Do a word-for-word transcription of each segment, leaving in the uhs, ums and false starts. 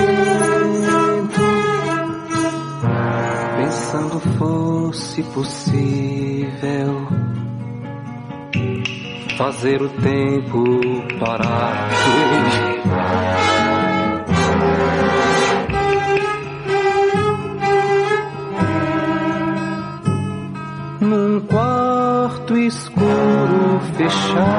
pensando fosse possível fazer o tempo parar. Num quarto escuro fechada,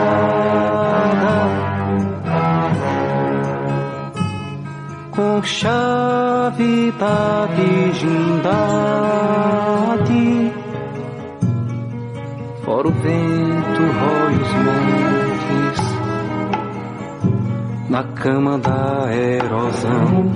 com chave da virgindade, fora o vento rói os montes, na cama da erosão.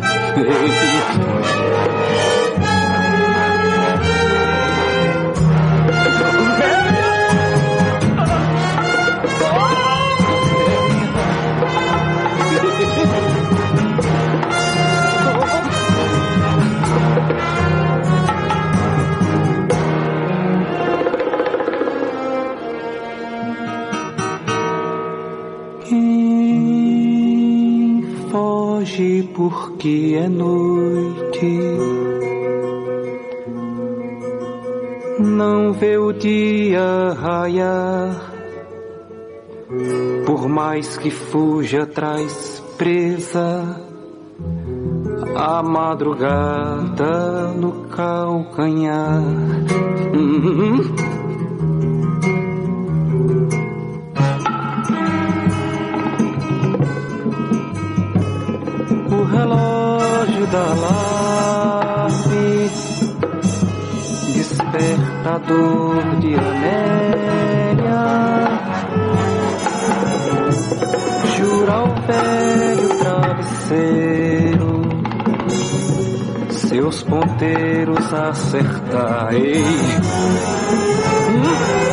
Quem foge porque é noite, não vê o dia raiar. Por mais que fuja, traz presa a madrugada no calcanhar. Uhum. O relógio da alarme, despertador de Amélia, jura ao velho travesseiro seus ponteiros acertar. Ei. Hum.